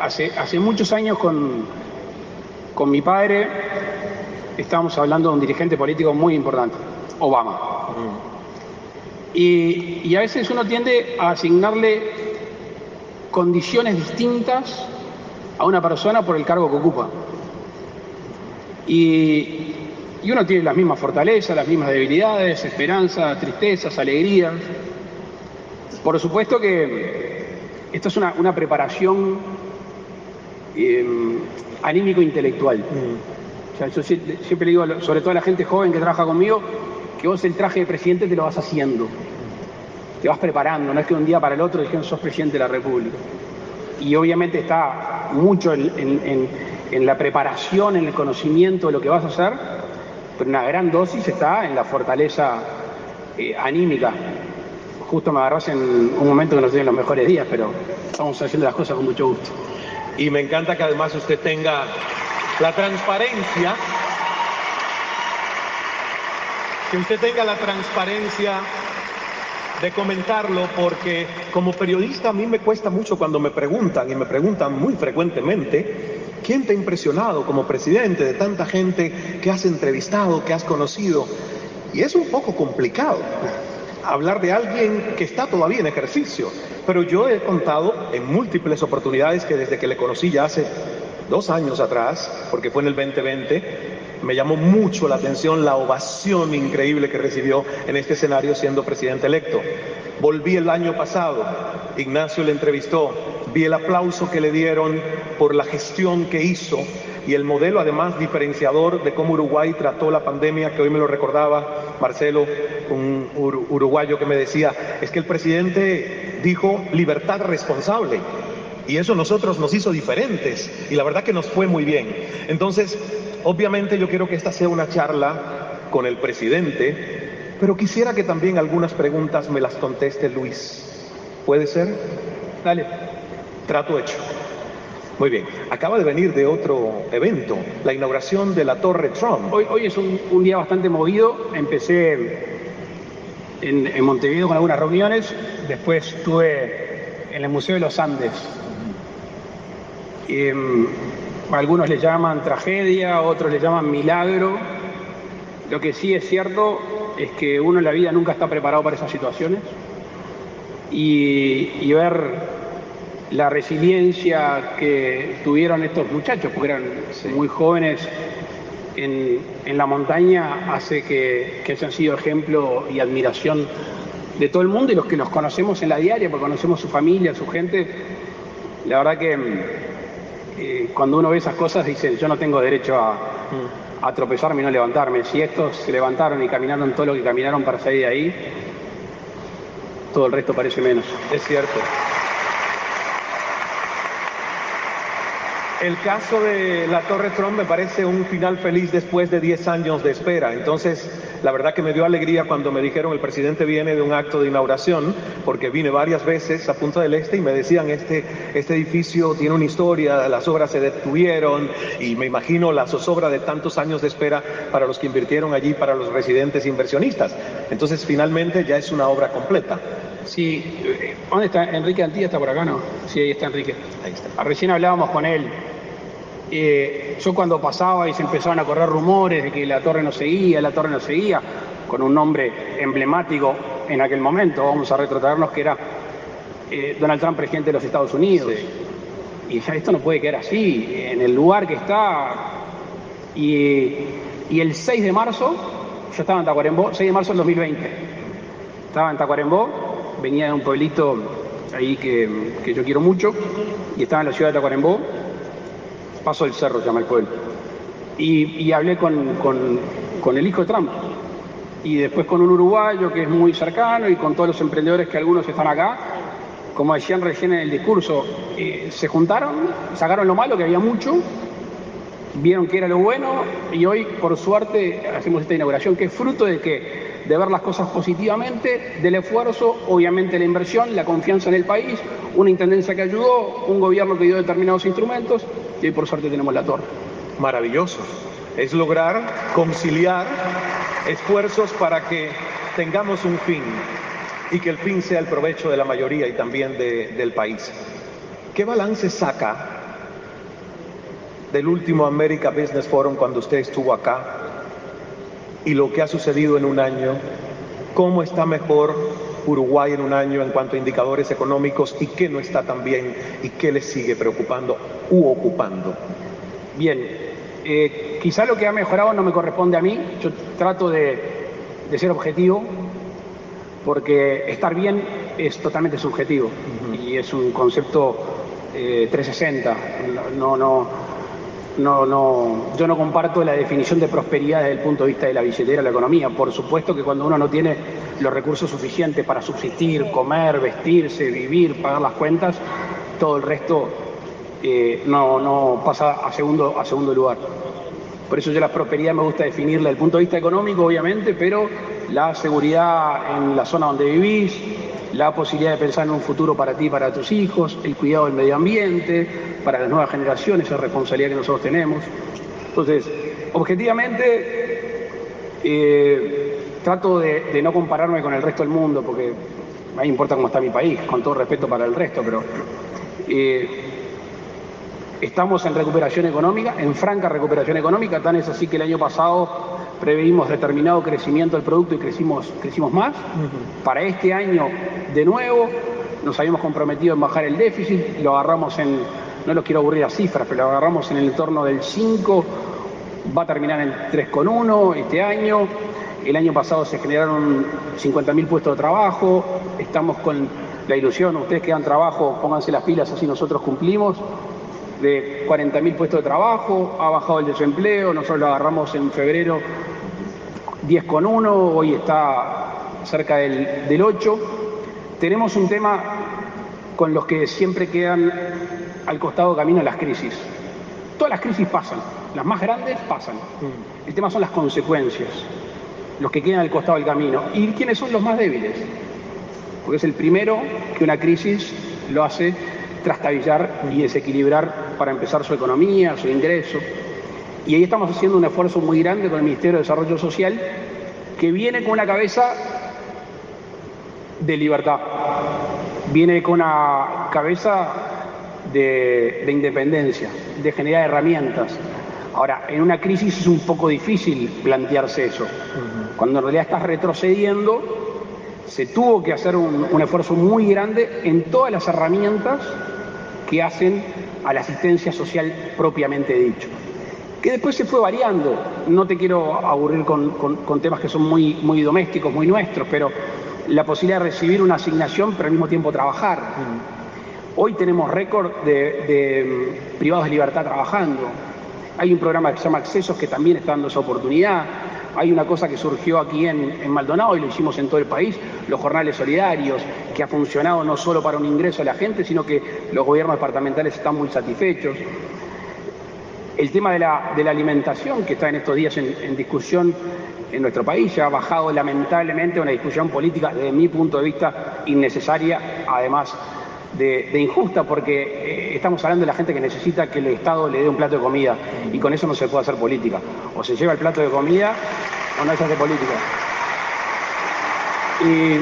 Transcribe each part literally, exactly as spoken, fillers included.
hace, hace muchos años con, con mi padre estábamos hablando de un dirigente político muy importante, Obama. Mm. Y, y a veces uno tiende a asignarle condiciones distintas a una persona por el cargo que ocupa. Y, y uno tiene las mismas fortalezas, las mismas debilidades, esperanzas, tristezas, alegrías. Por supuesto que esto es una, una preparación eh, anímico-intelectual. Mm. O sea, yo siempre le digo, sobre todo a la gente joven que trabaja conmigo, que vos el traje de presidente te lo vas haciendo. Te vas preparando, no es que de un día para el otro dijeron sos presidente de la República. Y obviamente está mucho en, en, en, en la preparación, en el conocimiento de lo que vas a hacer, pero una gran dosis está en la fortaleza eh, anímica. Justo me agarrás en un momento que no estoy en los mejores días, pero estamos haciendo las cosas con mucho gusto. Y me encanta que además usted tenga la transparencia, que usted tenga la transparencia de comentarlo, porque como periodista a mí me cuesta mucho cuando me preguntan, y me preguntan muy frecuentemente, ¿quién te ha impresionado como presidente de tanta gente que has entrevistado, que has conocido? Y es un poco complicado hablar de alguien que está todavía en ejercicio, pero yo he contado en múltiples oportunidades que desde que le conocí ya hace dos años atrás, porque fue en el veinte veinte, me llamó mucho la atención la ovación increíble que recibió en este escenario siendo presidente electo. Volví el año pasado, Ignacio le entrevistó, vi el aplauso que le dieron por la gestión que hizo y el modelo además diferenciador de cómo Uruguay trató la pandemia, que hoy me lo recordaba Marcelo, un ur- uruguayo que me decía, es que el presidente dijo libertad responsable. Y eso a nosotros nos hizo diferentes y la verdad que nos fue muy bien. Entonces, obviamente yo quiero que esta sea una charla con el presidente, pero quisiera que también algunas preguntas me las conteste Luis. ¿Puede ser? Dale. Trato hecho. Muy bien. Acaba de venir de otro evento, la inauguración de la Torre Trump. Hoy, hoy es un, un día bastante movido. Empecé en, en Montevideo con algunas reuniones, después estuve en el Museo de los Andes. Eh, algunos le llaman tragedia, otros le llaman milagro. Lo que sí es cierto es que uno en la vida nunca está preparado para esas situaciones y, y ver la resiliencia que tuvieron estos muchachos, porque eran sí. muy jóvenes en, en la montaña, hace que, que hayan sido ejemplo y admiración de todo el mundo y los que los conocemos en la diaria, porque conocemos su familia, su gente. La verdad que Eh, cuando uno ve esas cosas dice, yo no tengo derecho a, a tropezarme y no levantarme. Si estos se levantaron y caminaron todo lo que caminaron para salir de ahí, todo el resto parece menos. Es cierto. El caso de la Torre Trump me parece un final feliz después de diez años de espera. Entonces, la verdad que me dio alegría cuando me dijeron el presidente viene de un acto de inauguración, porque vine varias veces a Punta del Este y me decían este, este edificio tiene una historia, las obras se detuvieron y me imagino la zozobra de tantos años de espera para los que invirtieron allí, para los residentes inversionistas. Entonces, finalmente ya es una obra completa. Sí, ¿dónde está? Enrique Antía está por acá, ¿no? Sí, ahí está Enrique. Ahí está. Recién hablábamos con él. Eh, yo cuando pasaba y se empezaban a correr rumores de que la torre no seguía, la torre no seguía, con un nombre emblemático en aquel momento, vamos a retrotraernos, que era eh, Donald Trump, presidente de los Estados Unidos. Sí. Y ya esto no puede quedar así, en el lugar que está. Y, y el seis de marzo, yo estaba en Tacuarembó, seis de marzo del dos mil veinte, estaba en Tacuarembó, venía de un pueblito ahí que, que yo quiero mucho, y estaba en la ciudad de Tacuarembó. Paso del Cerro se llama el pueblo. Y, y hablé con, con, con el hijo de Trump. Y después con un uruguayo que es muy cercano y con todos los emprendedores que algunos están acá. Como decían recién en el discurso, eh, se juntaron, sacaron lo malo, que había mucho, vieron que era lo bueno y hoy, por suerte, hacemos esta inauguración que es fruto de que de ver las cosas positivamente, del esfuerzo, obviamente la inversión, la confianza en el país, una intendencia que ayudó, un gobierno que dio determinados instrumentos y hoy por suerte tenemos la torre. Maravilloso. Es lograr conciliar esfuerzos para que tengamos un fin y que el fin sea el provecho de la mayoría y también de, del país. ¿Qué balance saca del último America Business Forum cuando usted estuvo acá y lo que ha sucedido en un año, cómo está mejor Uruguay en un año en cuanto a indicadores económicos y qué no está tan bien y qué le sigue preocupando u ocupando. Bien, eh, quizá lo que ha mejorado no me corresponde a mí, yo trato de, de ser objetivo, porque estar bien es totalmente subjetivo. Uh-huh. Y es un concepto eh, trescientos sesenta. No, no, no, no, yo no comparto la definición de prosperidad desde el punto de vista de la billetera, la economía. Por supuesto que cuando uno no tiene los recursos suficientes para subsistir, comer, vestirse, vivir, pagar las cuentas, todo el resto eh, no, no pasa a segundo, a segundo lugar. Por eso yo la prosperidad me gusta definirla desde el punto de vista económico, obviamente, pero la seguridad en la zona donde vivís, la posibilidad de pensar en un futuro para ti y para tus hijos, el cuidado del medio ambiente, para las nuevas generaciones, esa responsabilidad que nosotros tenemos. Entonces, objetivamente, eh, trato de, de no compararme con el resto del mundo, porque a mí me importa cómo está mi país, con todo respeto para el resto, pero eh, estamos en recuperación económica, en franca recuperación económica, tan es así que el año pasado preveímos determinado crecimiento del producto y crecimos, crecimos más. Uh-huh. Para este año, de nuevo, nos habíamos comprometido en bajar el déficit, lo agarramos en, no los quiero aburrir a cifras, pero lo agarramos en el entorno del cinco, va a terminar en tres coma uno este año. El año pasado se generaron cincuenta mil puestos de trabajo, estamos con la ilusión, ustedes que dan trabajo, pónganse las pilas, así nosotros cumplimos, de cuarenta mil puestos de trabajo, ha bajado el desempleo, nosotros lo agarramos en febrero diez coma uno, hoy está cerca del, del ocho. Tenemos un tema con los que siempre quedan al costado camino las crisis. Todas las crisis pasan, las más grandes pasan. El tema son las consecuencias, los que quedan al costado del camino. ¿Y quiénes son los más débiles? Porque es el primero que una crisis lo hace trastabillar y desequilibrar para empezar su economía, su ingreso. Y ahí estamos haciendo un esfuerzo muy grande con el Ministerio de Desarrollo Social, que viene con una cabeza de libertad, viene con una cabeza de, de independencia, de generar herramientas. Ahora, en una crisis es un poco difícil plantearse eso. Cuando en realidad estás retrocediendo, se tuvo que hacer un, un esfuerzo muy grande en todas las herramientas que hacen a la asistencia social propiamente dicho, que después se fue variando. No te quiero aburrir con, con, con temas que son muy, muy domésticos, muy nuestros, pero la posibilidad de recibir una asignación pero al mismo tiempo trabajar. Hoy tenemos récord de, de privados de libertad trabajando. Hay un programa que se llama Accesos que también está dando esa oportunidad. Hay una cosa que surgió aquí en, en Maldonado y lo hicimos en todo el país, los jornales solidarios, que ha funcionado no solo para un ingreso a la gente, sino que los gobiernos departamentales están muy satisfechos. El tema de la, de la alimentación, que está en estos días en, en discusión en nuestro país, ya ha bajado lamentablemente una discusión política, desde mi punto de vista, innecesaria, además de, de injusta, porque eh, estamos hablando de la gente que necesita que el Estado le dé un plato de comida, y con eso no se puede hacer política. O se lleva el plato de comida o no se hace política. Y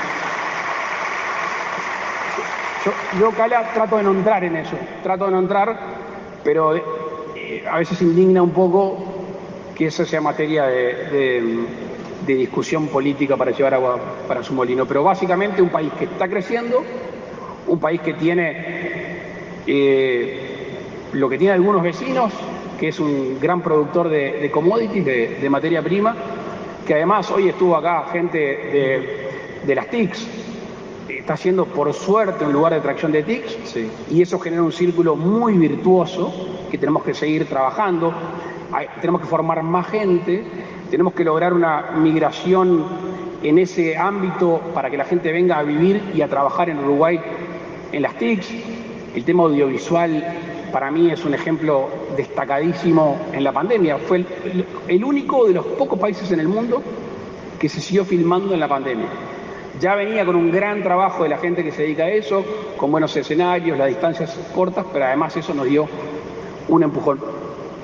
yo, yo Cala, trato de no entrar en eso, trato de no entrar, pero eh, a veces indigna un poco que esa sea materia de, de, de discusión política para llevar agua para su molino. Pero básicamente un país que está creciendo, un país que tiene eh, lo que tiene algunos vecinos, que es un gran productor de, de commodities, de, de materia prima, que además hoy estuvo acá gente de, de las T I Cs, está haciendo por suerte un lugar de tracción de T I Cs, sí. Y eso genera un círculo muy virtuoso que tenemos que seguir trabajando. Hay, tenemos que formar más gente, tenemos que lograr una migración en ese ámbito para que la gente venga a vivir y a trabajar en Uruguay en las T I C. El tema audiovisual para mí es un ejemplo destacadísimo en la pandemia. Fue el, el único de los pocos países en el mundo que se siguió filmando en la pandemia. Ya venía con un gran trabajo de la gente que se dedica a eso, con buenos escenarios, las distancias cortas, pero además eso nos dio un empujón.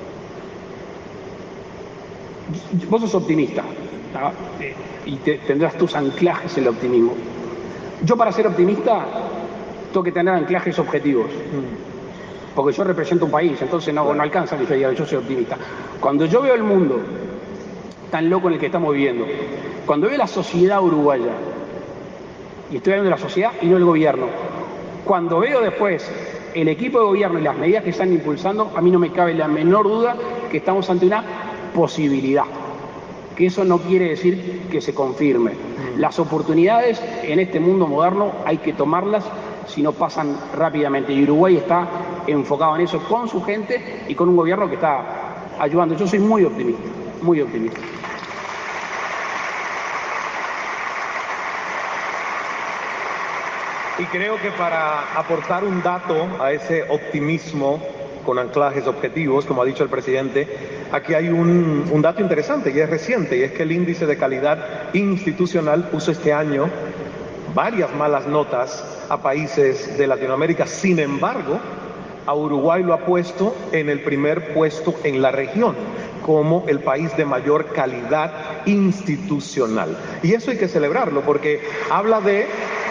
Vos sos optimista, ¿no? Y te, tendrás tus anclajes en el optimismo. Yo, para ser optimista, tengo que tener anclajes objetivos. porque yo represento un país, entonces no, no alcanza que yo diga, yo soy optimista. Cuando yo veo el mundo tan loco en el que estamos viviendo, cuando veo la sociedad uruguaya, y estoy hablando de la sociedad y no el gobierno, cuando veo después el equipo de gobierno y las medidas que están impulsando, a mí no me cabe la menor duda que estamos ante una posibilidad, que eso no quiere decir que se confirme. Las oportunidades en este mundo moderno hay que tomarlas, si no pasan rápidamente, y Uruguay está enfocado en eso con su gente y con un gobierno que está ayudando. Yo soy muy optimista, muy optimista. Y creo que para aportar un dato a ese optimismo con anclajes objetivos, como ha dicho el presidente, aquí hay un, un dato interesante y es reciente, y es que el índice de calidad institucional puso este año varias malas notas a países de Latinoamérica. Sin embargo, a Uruguay lo ha puesto en el primer puesto en la región como el país de mayor calidad institucional. Y eso hay que celebrarlo porque habla de...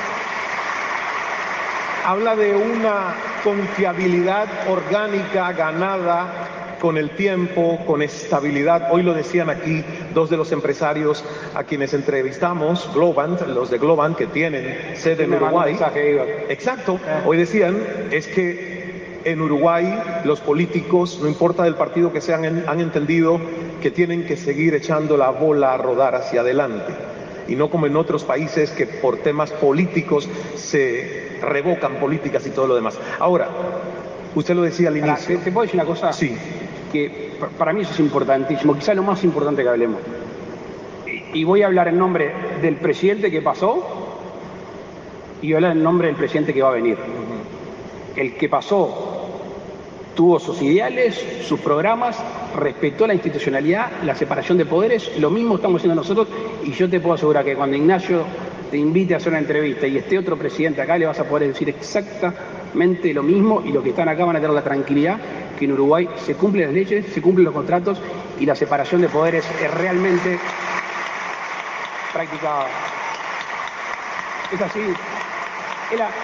Habla de una confiabilidad orgánica ganada con el tiempo, con estabilidad. Hoy lo decían aquí dos de los empresarios a quienes entrevistamos, Globant, los de Globant que tienen sede en Uruguay. Exacto. Hoy decían, es que en Uruguay los políticos, no importa del partido que sean, han entendido que tienen que seguir echando la bola a rodar hacia adelante. Y no como en otros países que por temas políticos se revocan políticas y todo lo demás. Ahora, usted lo decía al inicio. ¿Te puedo decir una cosa? Sí. Que para mí eso es importantísimo, quizá lo más importante que hablemos. Y voy a hablar en nombre del presidente que pasó y voy a hablar en nombre del presidente que va a venir. El que pasó tuvo sus ideales, sus programas, respetó la institucionalidad, la separación de poderes, lo mismo estamos haciendo nosotros, y yo te puedo asegurar que cuando Ignacio te invite a hacer una entrevista y esté otro presidente acá, le vas a poder decir exactamente lo mismo, y los que están acá van a tener la tranquilidad que en Uruguay se cumplen las leyes, se cumplen los contratos y la separación de poderes es realmente practicada. Es así. Es la,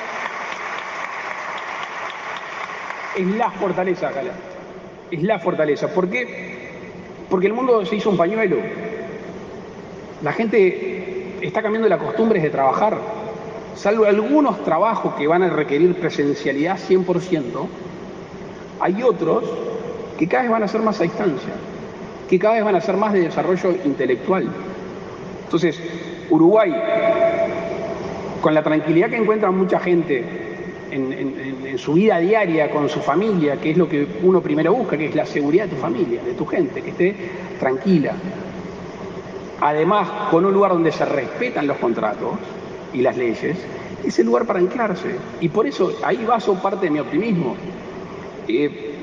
es la fortaleza, Cala. Es la fortaleza. ¿Por qué? Porque el mundo se hizo un pañuelo. La gente está cambiando las costumbres de trabajar. Salvo algunos trabajos que van a requerir presencialidad cien por ciento, hay otros que cada vez van a ser más a distancia, que cada vez van a ser más de desarrollo intelectual. Entonces, Uruguay, con la tranquilidad que encuentra mucha gente en, en, en su vida diaria, con su familia, que es lo que uno primero busca, que es la seguridad de tu familia, de tu gente, que esté tranquila. Además, con un lugar donde se respetan los contratos y las leyes, es el lugar para anclarse. Y por eso ahí baso parte de mi optimismo. Eh,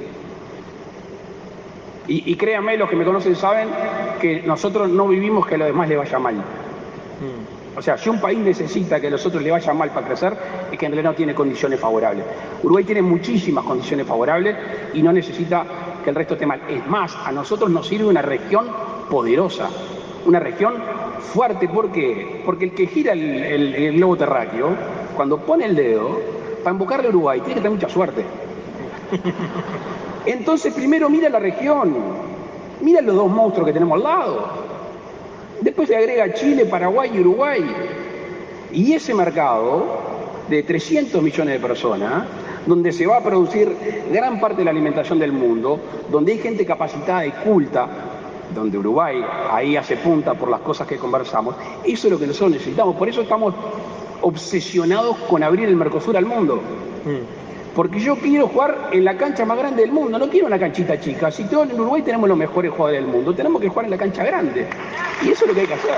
y, y créanme, los que me conocen saben que nosotros no vivimos que a los demás les vaya mal. O sea, si un país necesita que a los otros le vaya mal para crecer, es que en realidad no tiene condiciones favorables. Uruguay tiene muchísimas condiciones favorables y no necesita que el resto esté mal. Es más, a nosotros nos sirve una región poderosa, una región fuerte. ¿Por qué? Porque el que gira el, el, el globo terráqueo, cuando pone el dedo, para invocarle a Uruguay, tiene que tener mucha suerte. Entonces, primero mira la región, mira los dos monstruos que tenemos al lado. Después se agrega Chile, Paraguay y Uruguay. Y ese mercado de trescientos millones de personas, donde se va a producir gran parte de la alimentación del mundo, donde hay gente capacitada y culta, donde Uruguay ahí hace punta por las cosas que conversamos, eso es lo que nosotros necesitamos. Por eso estamos obsesionados con abrir el Mercosur al mundo. Mm. Porque yo quiero jugar en la cancha más grande del mundo, no quiero una canchita chica. Si todos en Uruguay tenemos los mejores jugadores del mundo, tenemos que jugar en la cancha grande. Y eso es lo que hay que hacer.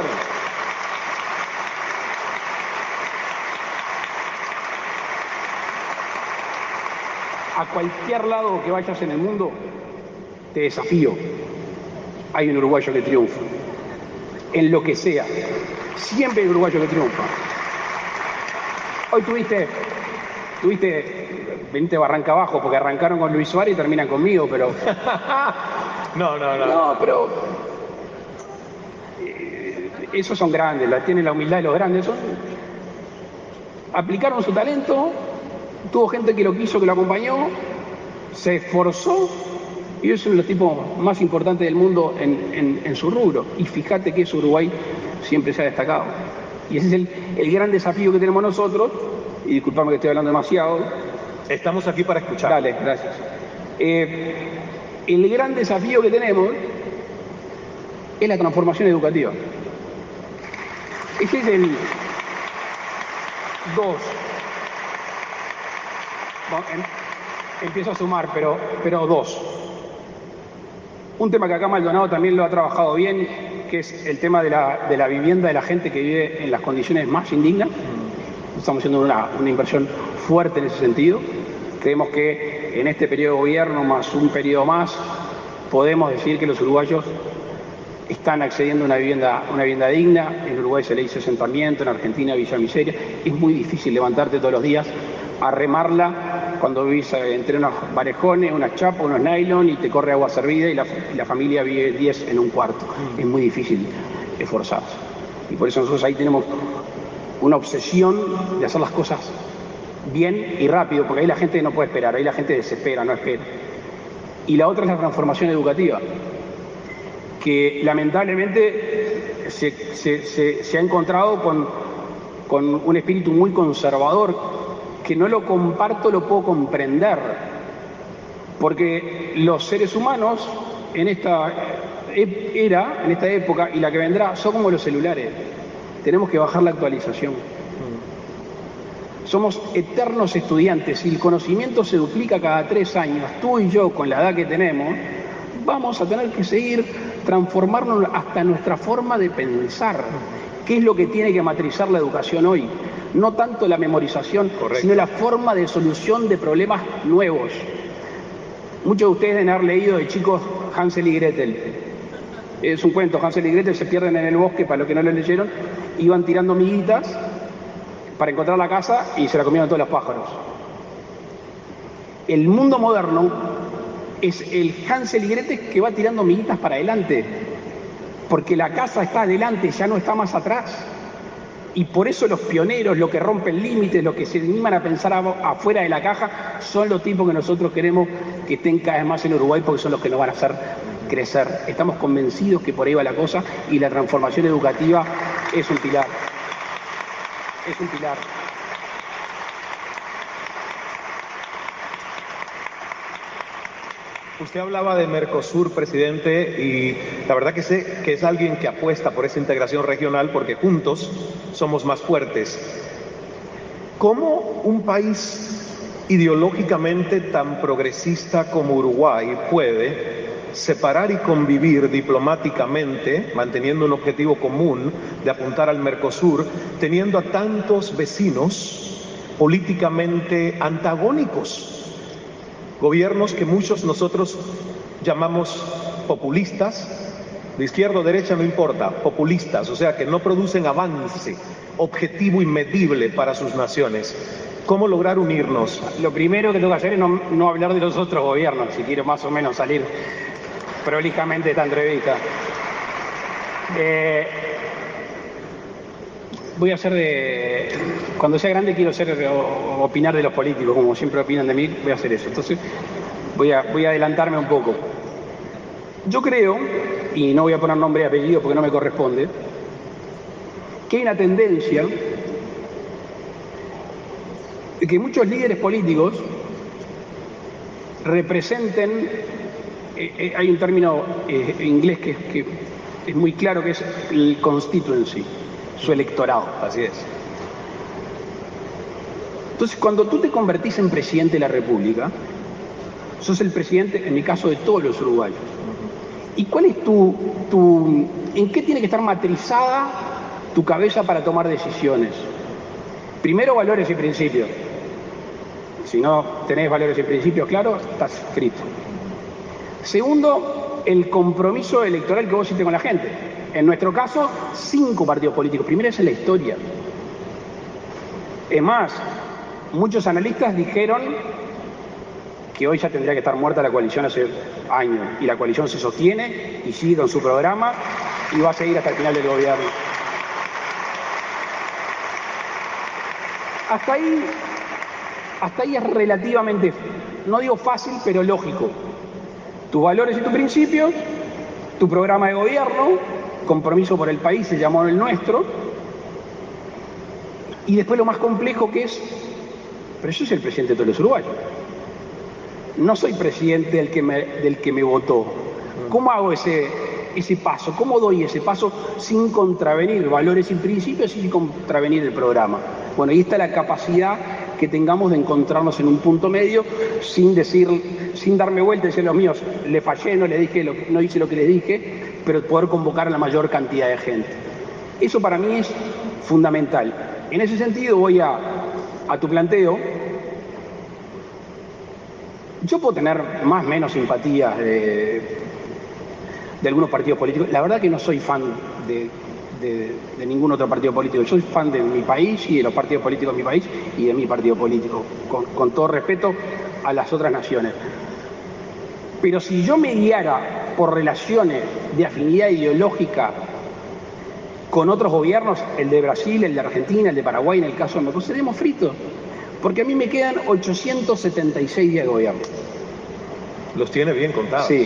A cualquier lado que vayas en el mundo, te desafío. Hay un uruguayo que triunfa. En lo que sea. Siempre hay un uruguayo que triunfa. Hoy tuviste... Tuviste... Venite Barranca Abajo, porque arrancaron con Luis Suárez y terminan conmigo, pero... no, no, no. No, pero... Eh, esos son grandes, la, tienen la humildad de los grandes. Son... Aplicaron su talento, tuvo gente que lo quiso, que lo acompañó, se esforzó y es uno de los tipos más importantes del mundo en, en, en su rubro. Y fíjate que eso Uruguay siempre se ha destacado. Y ese es el, el gran desafío que tenemos nosotros, y disculpame que estoy hablando demasiado. Estamos aquí para escuchar. Dale, gracias. Eh, el gran desafío que tenemos es la transformación educativa. Ese es el dos. Bueno, em, empiezo a sumar, pero, pero dos. Un tema que acá Maldonado también lo ha trabajado bien, que es el tema de la, de la vivienda de la gente que vive en las condiciones más indignas. Estamos haciendo una, una inversión fuerte en ese sentido. Creemos que en este periodo de gobierno, más un periodo más, podemos decir que los uruguayos están accediendo a una vivienda, una vivienda digna. En Uruguay se le dice asentamiento, en Argentina Villa Miseria. Es muy difícil levantarte todos los días a remarla cuando vivís entre unos varejones, unas chapas, unos nylon y te corre agua servida y la, y la familia vive diez en un cuarto. Es muy difícil esforzarse. Y por eso nosotros ahí tenemos una obsesión de hacer las cosas bien y rápido, porque ahí la gente no puede esperar, ahí la gente desespera, no espera. Y la otra es la transformación educativa, que lamentablemente se, se, se, se ha encontrado con, con un espíritu muy conservador, que no lo comparto, lo puedo comprender, porque los seres humanos en esta era, en esta época y la que vendrá, son como los celulares. Tenemos que bajar la actualización. Somos eternos estudiantes y el conocimiento se duplica cada tres años. Tú y yo, con la edad que tenemos, vamos a tener que seguir transformarnos hasta nuestra forma de pensar. ¿Qué es lo que tiene que matrizar la educación hoy? No tanto la memorización, correcto, sino la forma de solución de problemas nuevos. Muchos de ustedes deben haber leído de chicos Hansel y Gretel. Es un cuento, Hansel y Gretel se pierden en el bosque, para los que no lo leyeron, iban tirando miguitas para encontrar la casa y se la comieron todos los pájaros. El mundo moderno es el Hansel y Gretel que va tirando miguitas para adelante, porque la casa está adelante, ya no está más atrás. Y por eso los pioneros, los que rompen límites, los que se animan a pensar afuera de la caja, son los tipos que nosotros queremos que estén cada vez más en Uruguay, porque son los que nos van a hacer crecer. Estamos convencidos que por ahí va la cosa y la transformación educativa es un pilar. Es un pilar. Usted hablaba de Mercosur, presidente, y la verdad que sé que es alguien que apuesta por esa integración regional porque juntos somos más fuertes. ¿Cómo un país ideológicamente tan progresista como Uruguay puede separar y convivir diplomáticamente, manteniendo un objetivo común de apuntar al Mercosur, teniendo a tantos vecinos políticamente antagónicos? Gobiernos que muchos nosotros llamamos populistas, de izquierda o derecha no importa, populistas, o sea que no producen avance objetivo y medible para sus naciones. ¿Cómo lograr unirnos? Lo primero que tengo que hacer es no, no hablar de los otros gobiernos, si quiero más o menos salir prolijamente de esta entrevista. Eh, voy a hacer de... Cuando sea grande quiero ser o, opinar de los políticos, como siempre opinan de mí, voy a hacer eso. Entonces voy a, voy a adelantarme un poco. Yo creo, y no voy a poner nombre y apellido porque no me corresponde, que hay una tendencia de que muchos líderes políticos representen, eh, eh, hay un término eh, inglés que, que es muy claro, que es el constituency, su electorado. Así es. Entonces, cuando tú te convertís en presidente de la República, sos el presidente, en mi caso, de todos los uruguayos. ¿Y cuál es tu, tu, en qué tiene que estar matrizada tu cabeza para tomar decisiones? Primero, valores y principios. Si no tenés valores y principios claros, estás frito. Segundo, el compromiso electoral que vos hiciste con la gente. En nuestro caso, cinco partidos políticos. Primero es en la historia. Es más, muchos analistas dijeron que hoy ya tendría que estar muerta la coalición hace años. Y la coalición se sostiene y sigue con su programa y va a seguir hasta el final del gobierno. Hasta ahí, hasta ahí es relativamente no digo fácil, pero lógico. Tus valores y tus principios, tu programa de gobierno, compromiso por el país, se llamó el nuestro, y después lo más complejo que es, pero yo soy el presidente de todos los uruguayos. No soy presidente del que me, del que me votó. ¿Cómo hago ese, ese paso? ¿Cómo doy ese paso sin contravenir valores y principios y sin contravenir el programa? Bueno, ahí está la capacidad que tengamos de encontrarnos en un punto medio sin decir, sin darme vuelta y decir los míos, le fallé, no le dije, lo, no hice lo que les dije, pero poder convocar a la mayor cantidad de gente. Eso para mí es fundamental. En ese sentido voy a, a tu planteo. Yo puedo tener más o menos simpatías de, de algunos partidos políticos. La verdad que no soy fan de, de, de ningún otro partido político. Yo soy fan de mi país y de los partidos políticos de mi país y de mi partido político, con, con todo respeto a las otras naciones. Pero si yo me guiara por relaciones de afinidad ideológica con otros gobiernos, el de Brasil, el de Argentina, el de Paraguay, en el caso de México, seremos fritos. Porque a mí me quedan ochocientos setenta y seis días de gobierno. Los tiene bien contados. Sí.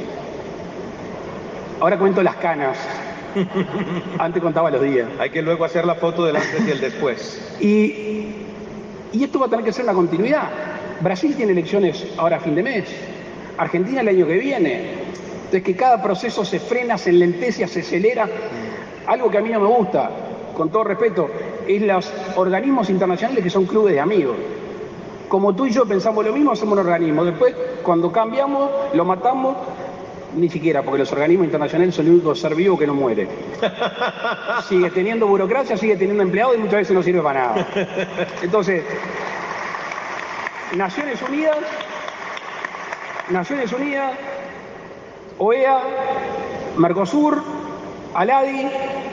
Ahora cuento las canas. Antes contaba los días. Hay que luego hacer la foto del antes y el después. Y, y esto va a tener que ser una continuidad. Brasil tiene elecciones ahora a fin de mes. Argentina el año que viene. Entonces que cada proceso se frena, se enlentece, se acelera. Algo que a mí no me gusta, con todo respeto, es los organismos internacionales que son clubes de amigos. Como tú y yo pensamos lo mismo, hacemos un organismo. Después, cuando cambiamos, lo matamos, ni siquiera, porque los organismos internacionales son el único ser vivo que no muere. Sigue teniendo burocracia, sigue teniendo empleados y muchas veces no sirve para nada. Entonces, Naciones Unidas, Naciones Unidas, O E A, Mercosur, Aladi,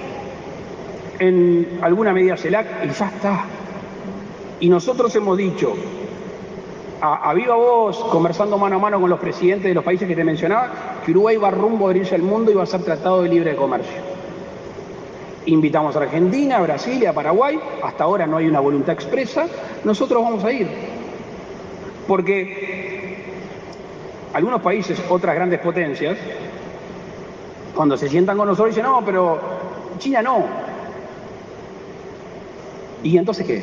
en alguna medida CELAC, y ya está. Y nosotros hemos dicho, a, a viva voz, conversando mano a mano con los presidentes de los países que te mencionaba, que Uruguay va rumbo a abrirse al mundo y va a ser tratado de libre comercio. Invitamos a Argentina, a Brasil y a Paraguay, hasta ahora no hay una voluntad expresa, nosotros vamos a ir. Porque algunos países, otras grandes potencias, cuando se sientan con nosotros dicen, no, pero China no. ¿Y entonces qué?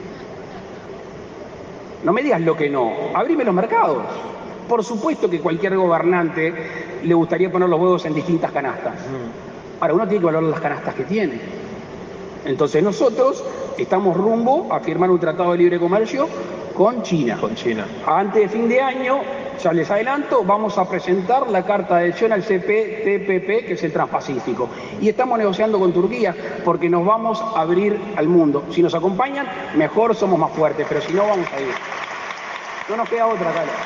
No me digas lo que no, abrime los mercados. Por supuesto que cualquier gobernante le gustaría poner los huevos en distintas canastas. Ahora, uno tiene que valorar las canastas que tiene. Entonces nosotros estamos rumbo a firmar un tratado de libre comercio con China. Con China. Antes de fin de año, ya les adelanto, vamos a presentar la carta de adhesión al C P T P P, que es el Transpacífico. Y estamos negociando con Turquía porque nos vamos a abrir al mundo. Si nos acompañan, mejor, somos más fuertes, pero si no, vamos a ir. No nos queda otra, Carlos.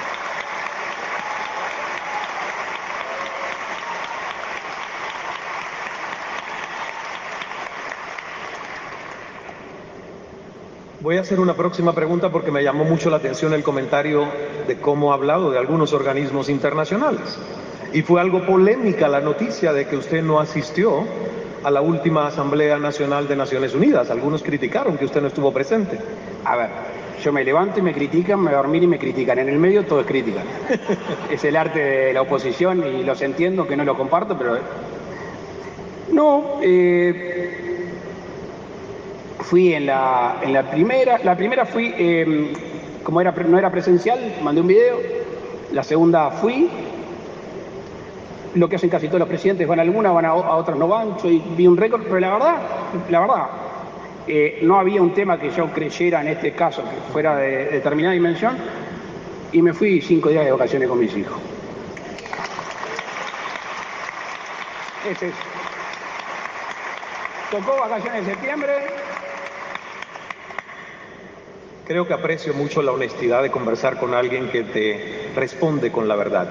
Voy a hacer una próxima pregunta porque me llamó mucho la atención el comentario de cómo ha hablado de algunos organismos internacionales. Y fue algo polémica la noticia de que usted no asistió a la última Asamblea Nacional de Naciones Unidas. Algunos criticaron que usted no estuvo presente. A ver, yo me levanto y me critican, me voy a dormir y me critican. En el medio todo es crítica. Es el arte de la oposición y los entiendo, que no lo comparto, pero... No, eh... Fui en la, en la primera, la primera fui, eh, como era, no era presencial, mandé un video. La segunda fui, lo que hacen casi todos los presidentes, van a algunas, van a, a otras no van. Yo vi un récord, pero la verdad, la verdad, eh, no había un tema que yo creyera en este caso que fuera de determinada dimensión, y me fui cinco días de vacaciones con mis hijos. Ese es. Tocó vacaciones en septiembre. Creo que aprecio mucho la honestidad de conversar con alguien que te responde con la verdad.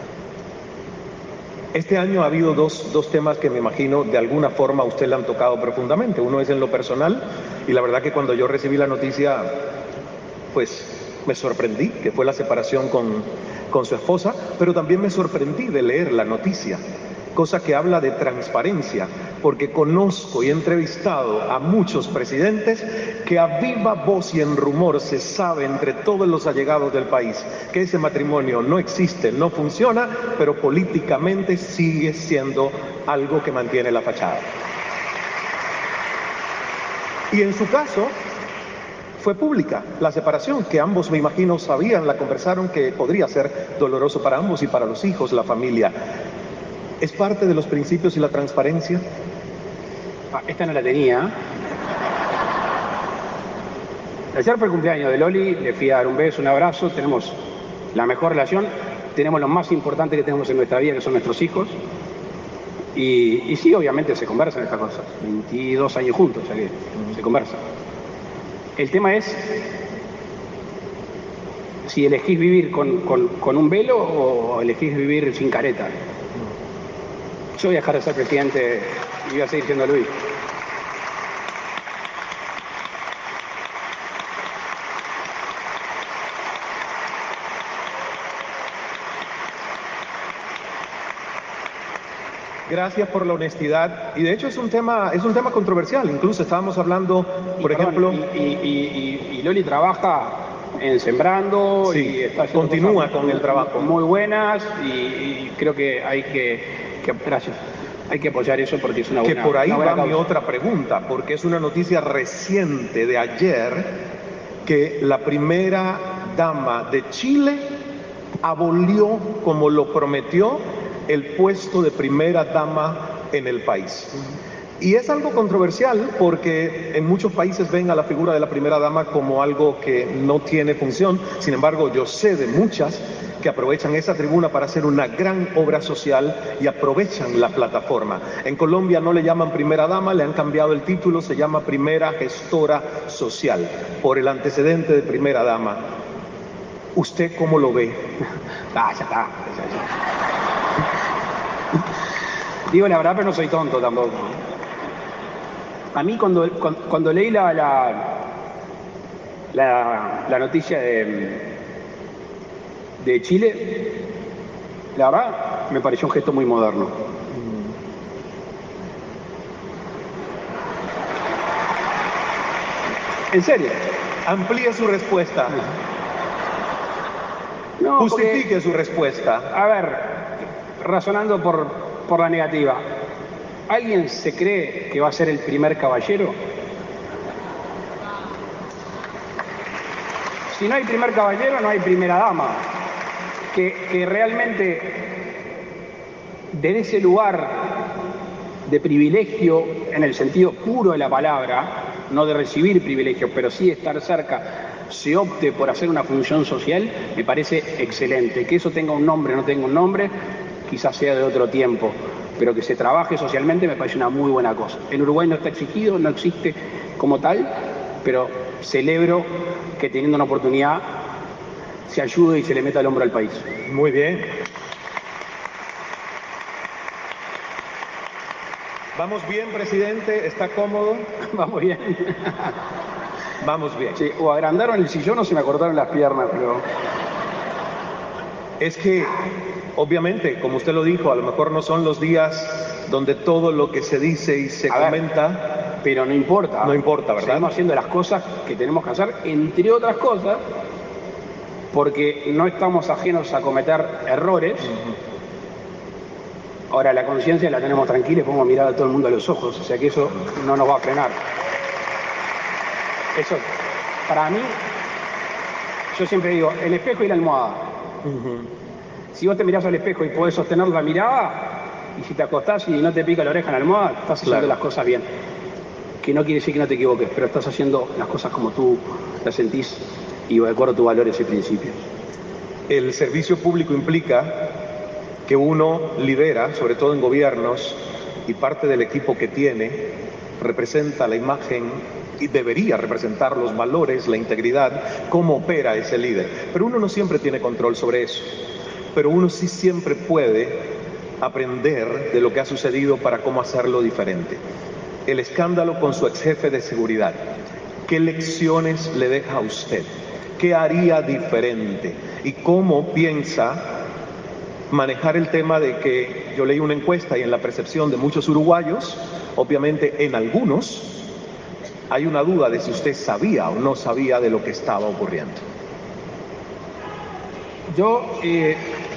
Este año ha habido dos, dos temas que me imagino de alguna forma a usted le han tocado profundamente. Uno es en lo personal, y la verdad que cuando yo recibí la noticia, pues me sorprendí, que fue la separación con, con su esposa, pero también me sorprendí de leer la noticia, cosa que habla de transparencia, porque conozco y he entrevistado a muchos presidentes que a viva voz y en rumor se sabe entre todos los allegados del país que ese matrimonio no existe, no funciona, pero políticamente sigue siendo algo que mantiene la fachada. Y en su caso, fue pública la separación, que ambos, me imagino, sabían, la conversaron, que podría ser doloroso para ambos y para los hijos, la familia. ¿Es parte de los principios y la transparencia? Ah, esta no la tenía. Ayer fue el cumpleaños de Loli, le fui a dar un beso, un abrazo, tenemos la mejor relación, tenemos lo más importante que tenemos en nuestra vida, que son nuestros hijos. Y, y sí, obviamente se conversan estas cosas, veintidós años juntos, o sea que uh-huh. se conversa. El tema es si elegís vivir con, con, con un velo o elegís vivir sin careta. Yo voy a dejar de ser presidente y voy a seguir siendo Luis. Gracias por la honestidad. Y de hecho es un tema, es un tema controversial. Incluso estábamos hablando, por y, ejemplo... Y, y, y, y, y Loli trabaja en Sembrando sí, y está continúa con el trabajo. Muy buenas y, y creo que hay que, que... Gracias. Hay que apoyar eso porque es una buena... Que por ahí va causa. Mi otra pregunta, porque es una noticia reciente de ayer que la primera dama de Chile abolió, como lo prometió, el puesto de primera dama en el país. Y es algo controversial porque en muchos países ven a la figura de la primera dama como algo que no tiene función. Sin embargo, yo sé de muchas que aprovechan esa tribuna para hacer una gran obra social y aprovechan la plataforma. En Colombia no le llaman primera dama, le han cambiado el título, se llama primera gestora social, por el antecedente de primera dama. ¿Usted cómo lo ve? Ah, ya está. Digo la verdad, pero no soy tonto tampoco. A mí cuando, cuando, cuando leí la, la, la, la noticia de, de Chile, la verdad me pareció un gesto muy moderno. ¿En serio? Amplíe su respuesta. No, Justifique porque, su respuesta. A ver, razonando por, por la negativa, ¿alguien se cree que va a ser el primer caballero? Si no hay primer caballero, no hay primera dama. Que, que realmente, desde ese lugar de privilegio, en el sentido puro de la palabra, no de recibir privilegios, pero sí de estar cerca, se opte por hacer una función social, me parece excelente. Que eso tenga un nombre o no tenga un nombre, quizás sea de otro tiempo, pero que se trabaje socialmente me parece una muy buena cosa. En Uruguay no está exigido, no existe como tal, pero celebro que teniendo una oportunidad se ayude y se le meta el hombro al país. Muy bien. ¿Vamos bien, presidente? ¿Está cómodo? Vamos bien. Vamos bien. Sí, o agrandaron el sillón o se me acortaron las piernas, pero... Es que, obviamente, como usted lo dijo, a lo mejor no son los días donde todo lo que se dice y se a comenta... Ver, pero no importa. No importa, ¿verdad? Seguimos haciendo las cosas que tenemos que hacer, entre otras cosas, porque no estamos ajenos a cometer errores. Uh-huh. Ahora, la conciencia la tenemos tranquila y podemos mirar a todo el mundo a los ojos, o sea que eso no nos va a frenar. Eso, para mí, yo siempre digo, el espejo y la almohada. Uh-huh. Si vos te mirás al espejo y podés sostener la mirada, y si te acostás y no te pica la oreja en la almohada, estás haciendo claro. las cosas bien. Que no quiere decir que no te equivoques, pero estás haciendo las cosas como tú las sentís y de acuerdo a tus valores y principios. El servicio público implica que uno lidera, sobre todo en gobiernos, y parte del equipo que tiene representa la imagen y debería representar los valores, la integridad, cómo opera ese líder. Pero uno no siempre tiene control sobre eso. Pero uno sí siempre puede aprender de lo que ha sucedido para cómo hacerlo diferente. El escándalo con su ex jefe de seguridad. ¿Qué lecciones le deja a usted? ¿Qué haría diferente? ¿Y cómo piensa manejar el tema de que yo leí una encuesta y en la percepción de muchos uruguayos Obviamente, en algunos hay una duda de si usted sabía o no sabía de lo que estaba ocurriendo. Yo... Eh...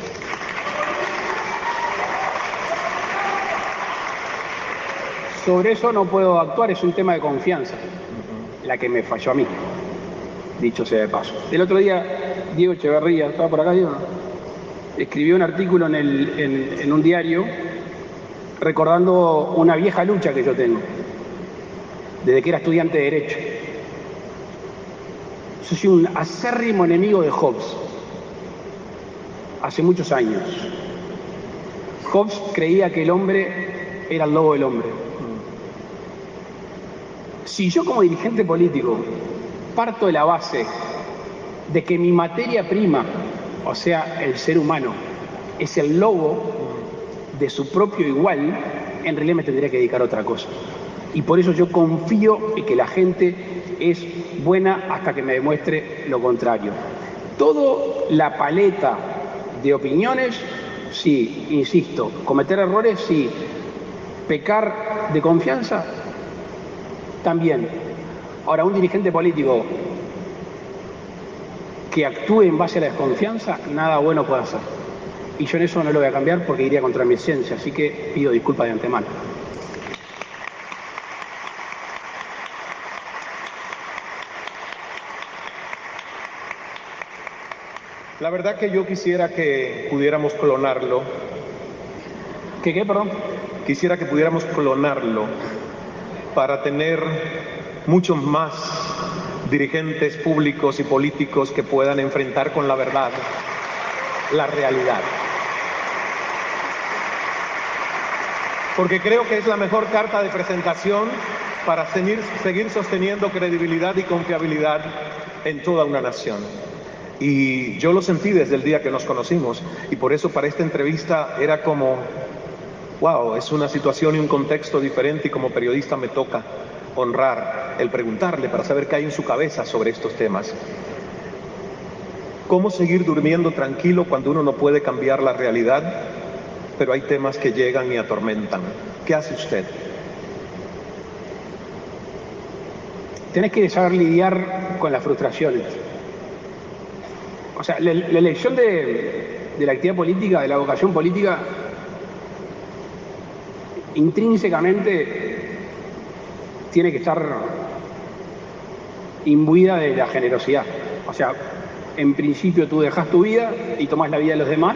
Sobre eso no puedo actuar, es un tema de confianza, la que me falló a mí, dicho sea de paso. El otro día, Diego Echeverría, ¿estaba por acá, Diego? Escribió un artículo en, el, en, en un diario recordando una vieja lucha que yo tengo, desde que era estudiante de Derecho. Yo soy un acérrimo enemigo de Hobbes, hace muchos años. Hobbes creía que el hombre era el lobo del hombre. Si yo como dirigente político parto de la base de que mi materia prima, o sea, el ser humano, es el lobo de su propio igual, en realidad me tendría que dedicar a otra cosa. Y por eso yo confío en que la gente es buena hasta que me demuestre lo contrario. Toda la paleta de opiniones, sí, insisto, cometer errores, sí, pecar de confianza, también. Ahora, un dirigente político que actúe en base a la desconfianza, nada bueno puede hacer. Y yo en eso no lo voy a cambiar porque iría contra mi esencia, así que pido disculpas de antemano. La verdad que yo quisiera que pudiéramos clonarlo. ¿Qué qué, perdón? Quisiera que pudiéramos clonarlo para tener muchos más dirigentes públicos y políticos que puedan enfrentar con la verdad la realidad. Porque creo que es la mejor carta de presentación para seguir, seguir sosteniendo credibilidad y confiabilidad en toda una nación. Y yo lo sentí desde el día que nos conocimos, y por eso para esta entrevista era como, wow, es una situación y un contexto diferente, y como periodista me toca honrar el preguntarle para saber qué hay en su cabeza sobre estos temas. ¿Cómo seguir durmiendo tranquilo cuando uno no puede cambiar la realidad, pero hay temas que llegan y atormentan? ¿Qué hace usted? Tenés que saber lidiar con las frustraciones. O sea, la, la elección de, de la actividad política, de la vocación política, intrínsecamente tiene que estar imbuida de la generosidad. O sea, en principio tú dejas tu vida y tomas la vida de los demás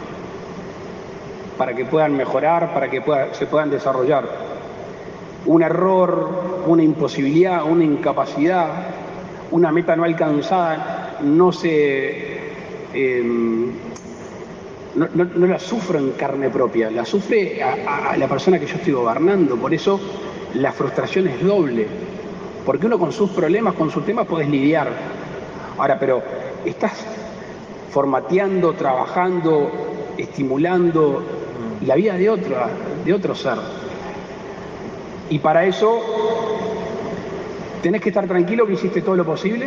para que puedan mejorar, para que pueda, se puedan desarrollar. Un error, una imposibilidad, una incapacidad, una meta no alcanzada, no se... Eh, no, no, no la sufro en carne propia, la sufre a, a, a la persona que yo estoy gobernando. Por eso la frustración es doble, porque uno con sus problemas, con sus temas podés lidiar. Ahora, pero estás formateando, trabajando, estimulando la vida de otro, de otro ser. Y para eso tenés que estar tranquilo que hiciste todo lo posible.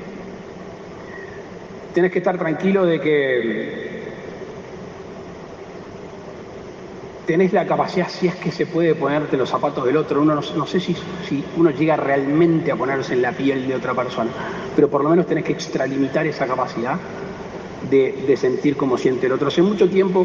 Tenés que estar tranquilo de que tenés la capacidad, si es que se puede, ponerte los zapatos del otro. Uno no, no sé si, si uno llega realmente a ponerse en la piel de otra persona, pero por lo menos tenés que extralimitar esa capacidad de, de sentir como siente el otro. Hace mucho tiempo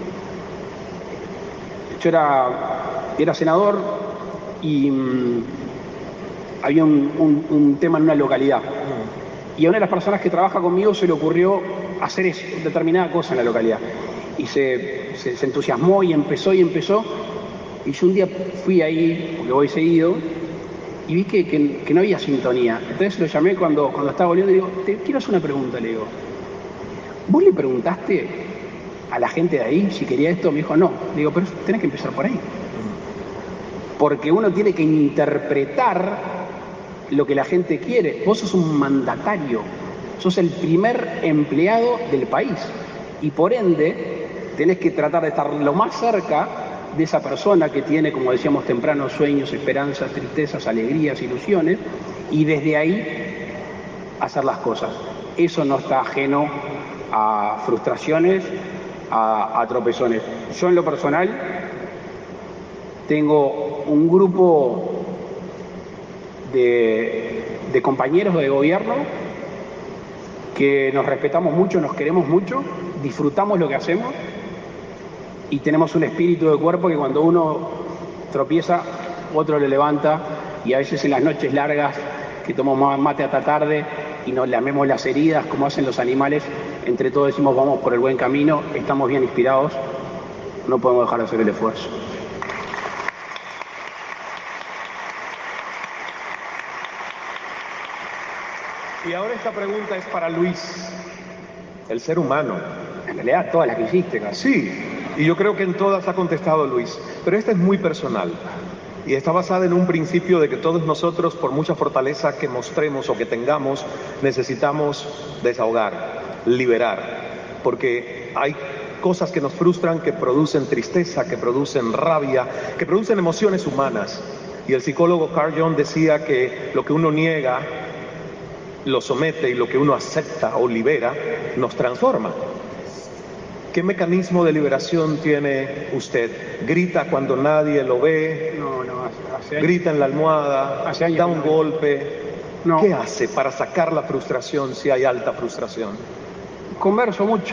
yo era, era senador y mmm, había un, un, un tema en una localidad. Y a una de las personas que trabaja conmigo se le ocurrió hacer eso, determinada cosa en la localidad. Y se, se, se entusiasmó y empezó y empezó. Y yo un día fui ahí, porque voy seguido, y vi que, que, que no había sintonía. Entonces lo llamé cuando, cuando estaba volviendo y digo, te quiero hacer una pregunta, le digo. ¿Vos le preguntaste a la gente de ahí si quería esto? Me dijo, no. Le digo, pero tenés que empezar por ahí. Porque uno tiene que interpretar lo que la gente quiere. Vos sos un mandatario, sos el primer empleado del país y por ende tenés que tratar de estar lo más cerca de esa persona que tiene, como decíamos temprano, sueños, esperanzas, tristezas, alegrías, ilusiones, y desde ahí hacer las cosas. Eso no está ajeno a frustraciones, a, a tropezones. Yo en lo personal Tengo un grupo de, de compañeros de gobierno que nos respetamos mucho, nos queremos mucho, disfrutamos lo que hacemos y tenemos un espíritu de cuerpo que cuando uno tropieza, otro lo levanta, y a veces en las noches largas que tomamos mate hasta tarde y nos lamemos las heridas como hacen los animales, entre todos decimos vamos por el buen camino, estamos bien inspirados, no podemos dejar de hacer el esfuerzo. Y ahora esta pregunta es para Luis, el ser humano. En realidad todas las que hiciste, casi. Sí, y yo creo que en todas ha contestado Luis, pero esta es muy personal y está basada en un principio de que todos nosotros, por mucha fortaleza que mostremos o que tengamos, necesitamos desahogar, liberar, porque hay cosas que nos frustran, que producen tristeza, que producen rabia, que producen emociones humanas. Y el psicólogo Carl Jung decía que lo que uno niega lo somete y lo que uno acepta o libera nos transforma. ¿Qué mecanismo de liberación tiene usted? ¿Grita cuando nadie lo ve? No, no, hace, hace ¿Grita en la almohada? Hace años ¿Da un que no. golpe? No. ¿Qué hace para sacar la frustración si hay alta frustración? Converso mucho,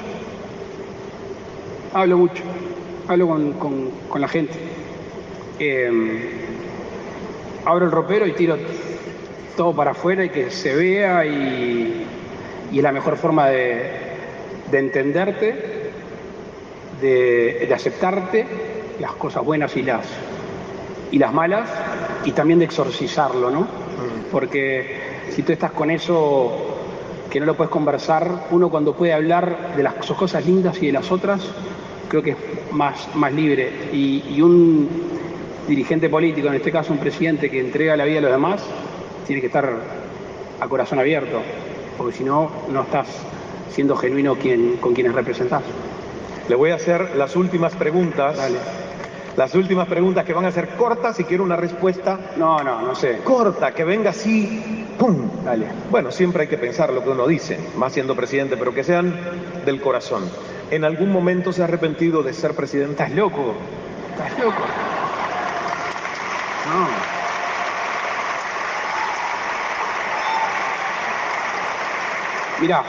hablo mucho, hablo con, con, con la gente. Eh, abro el ropero y tiro todo para afuera y que se vea, y, y es la mejor forma de, de entenderte, de, de aceptarte, las cosas buenas y las, y las malas, y también de exorcizarlo, ¿no? Porque si tú estás con eso que no lo puedes conversar, uno cuando puede hablar de las cosas lindas y de las otras, creo que es más, más libre. Y, y un dirigente político, en este caso un presidente que entrega la vida a los demás, tiene que estar a corazón abierto, porque si no, no estás siendo genuino quien, con quienes representás. Le voy a hacer las últimas preguntas. Dale. Las últimas preguntas que van a ser cortas y quiero una respuesta No, no, no sé. corta, que venga así, ¡pum! Dale. Bueno, siempre hay que pensar lo que uno dice, más siendo presidente, pero que sean del corazón. ¿En algún momento se ha arrepentido de ser presidente? ¿Estás loco? ¿Estás loco? No. Mirá,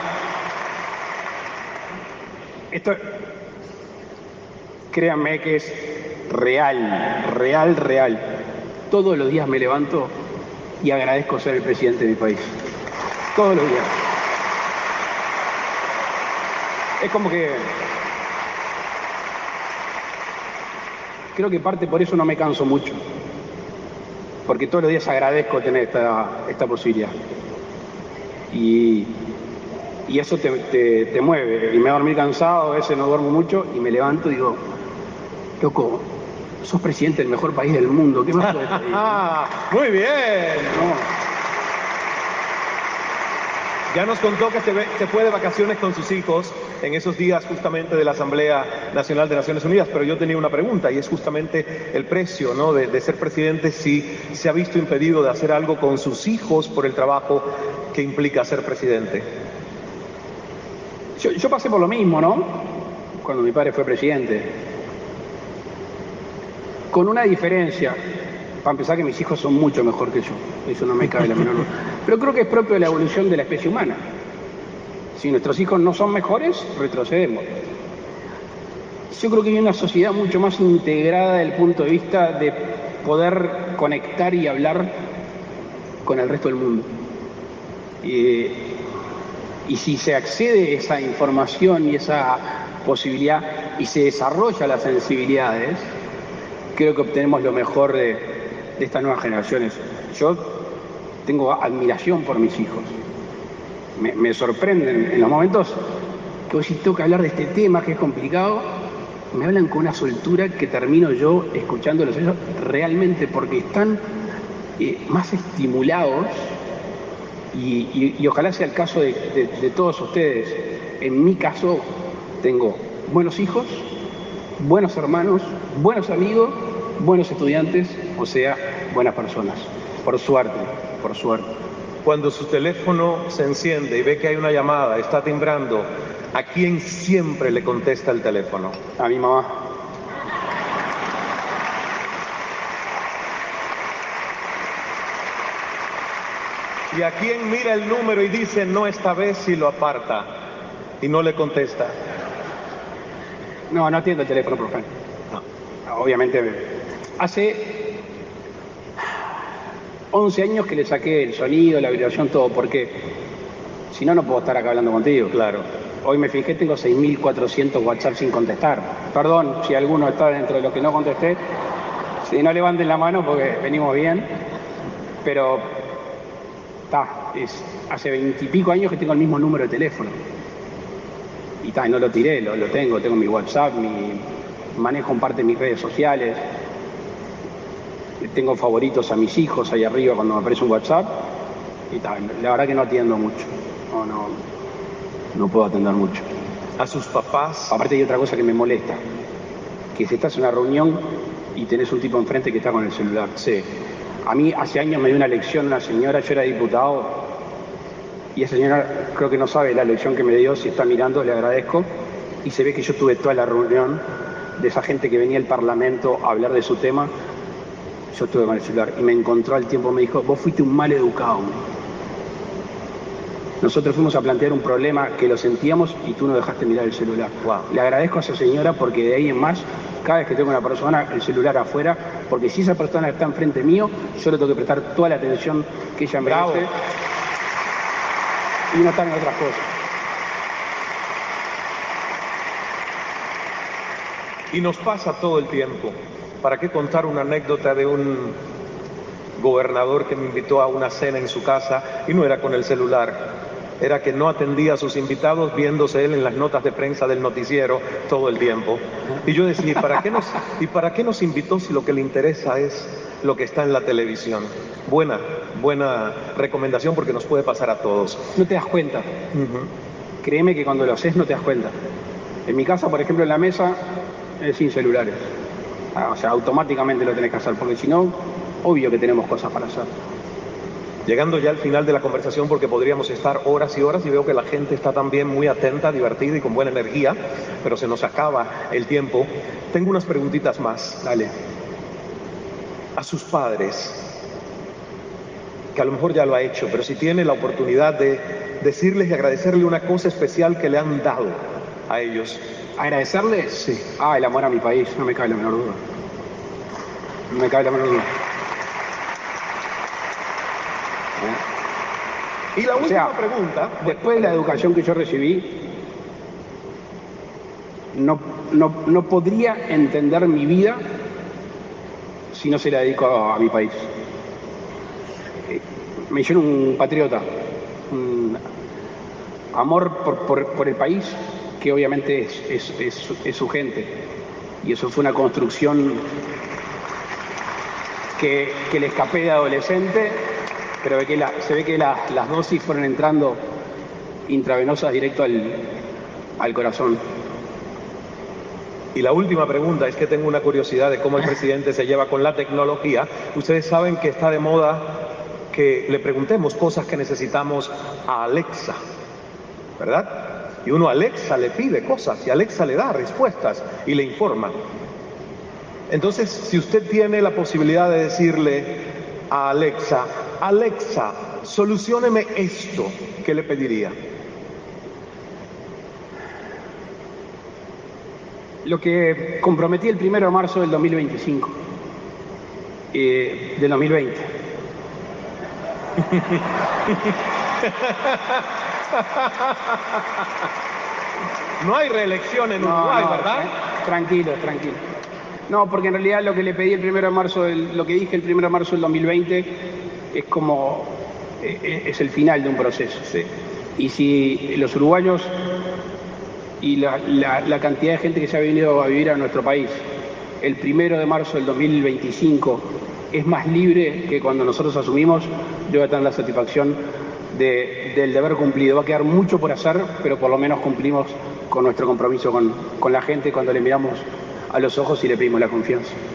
esto, créanme que es real, real, real. Todos los días me levanto y agradezco ser el presidente de mi país. Todos los días. Es como que... Creo que parte por eso no me canso mucho. Porque todos los días agradezco tener esta, esta posibilidad. Y... Y eso te, te, te mueve. Y me voy a dormir cansado, a veces no duermo mucho, y me levanto y digo, loco, sos presidente del mejor país del mundo, ¿qué más puedes pedir? Muy bien. No. Ya nos contó que se, ve, se fue de vacaciones con sus hijos en esos días justamente de la Asamblea Nacional de Naciones Unidas, pero yo tenía una pregunta, y es justamente el precio, ¿no?, de, de ser presidente, si se ha visto impedido de hacer algo con sus hijos por el trabajo que implica ser presidente. Yo, yo pasé por lo mismo, ¿no? Cuando mi padre fue presidente. Con una diferencia. Para empezar, que mis hijos son mucho mejor que yo. Eso no me cabe la menor duda. Pero creo que es propio de la evolución de la especie humana. Si nuestros hijos no son mejores, retrocedemos. Yo creo que hay una sociedad mucho más integrada desde el punto de vista de poder conectar y hablar con el resto del mundo. Y... Y si se accede a esa información y esa posibilidad y se desarrolla las sensibilidades, creo que obtenemos lo mejor de, de estas nuevas generaciones. Yo tengo admiración por mis hijos. Me, me sorprenden en los momentos que hoy sí tengo que hablar de este tema que es complicado. Me hablan con una soltura que termino yo escuchándolos ellos realmente, porque están eh, más estimulados. Y, y, y ojalá sea el caso de, de, de todos ustedes. En mi caso, tengo buenos hijos, buenos hermanos, buenos amigos, buenos estudiantes, o sea, buenas personas. Por suerte, por suerte. Cuando su teléfono se enciende y ve que hay una llamada, está timbrando, ¿a quién siempre le contesta el teléfono? A mi mamá. y a quien mira el número y dice no esta vez y lo aparta y no le contesta. No, no atiendo el teléfono, profe. No. Obviamente, hace once años que le saqué el sonido, la vibración, todo, porque si no, no puedo estar acá hablando contigo. Claro. Hoy me fijé, tengo seis mil cuatrocientos WhatsApp sin contestar. Perdón si alguno está dentro de los que no contesté. Si no levanten la mano porque venimos bien. Pero, está, es hace veintipico años que tengo el mismo número de teléfono. Y ta, no lo tiré, lo, lo tengo, tengo mi WhatsApp, mi, manejo en parte mis redes sociales. Tengo favoritos a mis hijos ahí arriba cuando me aparece un WhatsApp. Y ta, la verdad que no atiendo mucho. No, no, no puedo atender mucho. A sus papás. Aparte hay otra cosa que me molesta. Que si estás en una reunión y tenés un tipo enfrente que está con el celular. Sí. A mí hace años me dio una lección una señora, yo era diputado, y esa señora creo que no sabe la lección que me dio, si está mirando le agradezco, y se ve que yo tuve toda la reunión de esa gente que venía al Parlamento a hablar de su tema, yo estuve con el celular, y me encontró al tiempo, me dijo, vos fuiste un mal educado. Nosotros fuimos a plantear un problema que lo sentíamos y tú no dejaste mirar el celular. Wow. Le agradezco a esa señora porque de ahí en más, cada vez que tengo una persona, el celular afuera, porque si esa persona está enfrente mío, yo le tengo que prestar toda la atención que ella merece. Bravo. Y no están en otras cosas. Y nos pasa todo el tiempo. ¿Para qué contar una anécdota de un gobernador que me invitó a una cena en su casa y no era con el celular? Era que no atendía a sus invitados viéndose él en las notas de prensa del noticiero todo el tiempo. Y yo decía, ¿y para qué nos, ¿y para qué nos invitó si lo que le interesa es lo que está en la televisión? Buena, buena recomendación porque nos puede pasar a todos. No te das cuenta. Uh-huh. Créeme que cuando lo haces no te das cuenta. En mi casa, por ejemplo, en la mesa es sin celulares. Ah, o sea, automáticamente lo tenés que hacer, porque si no, obvio que tenemos cosas para hacer. Llegando ya al final de la conversación, porque podríamos estar horas y horas, y veo que la gente está también muy atenta, divertida y con buena energía, pero se nos acaba el tiempo. Tengo unas preguntitas más. Dale. A sus padres, que a lo mejor ya lo ha hecho, pero si tiene la oportunidad de decirles y agradecerle una cosa especial que le han dado a ellos. ¿Agradecerles? Sí. Ah, el amor a mi país, no me cabe la menor duda. No me cabe la menor duda. Y la última o sea, pregunta. Después de la educación que yo recibí, no, no, no podría entender mi vida si no se la dedico a, a mi país. Me hicieron un patriota, un amor por, por, por el país, que obviamente es, es, es, es su gente. Y eso fue una construcción que, que le escapé de adolescente, pero ve que la, se ve que la, las dosis fueron entrando intravenosas directo al, al corazón. Y la última pregunta es que tengo una curiosidad de cómo el presidente se lleva con la tecnología. Ustedes saben que está de moda que le preguntemos cosas que necesitamos a Alexa, ¿verdad? Y uno a Alexa le pide cosas y Alexa le da respuestas y le informa. Entonces, si usted tiene la posibilidad de decirle a Alexa, Alexa, solucióneme esto, ¿qué le pediría? Lo que comprometí el primero de marzo del dos mil veinticinco, eh, del dos mil veinte. No hay reelección en no, Uruguay, no, ¿verdad? Tranquilo, tranquilo. No, porque en realidad lo que le pedí el primero de marzo, del, lo que dije el primero de marzo del dos mil veinte, es como, eh, es el final de un proceso. Sí. Y si los uruguayos y la, la, la cantidad de gente que se ha venido a vivir a nuestro país, el primero de marzo del dos mil veinticinco, es más libre que cuando nosotros asumimos, yo voy a tener la satisfacción de, del deber cumplido. Va a quedar mucho por hacer, pero por lo menos cumplimos con nuestro compromiso con, con la gente cuando le miramos a los ojos y le pedimos la confianza.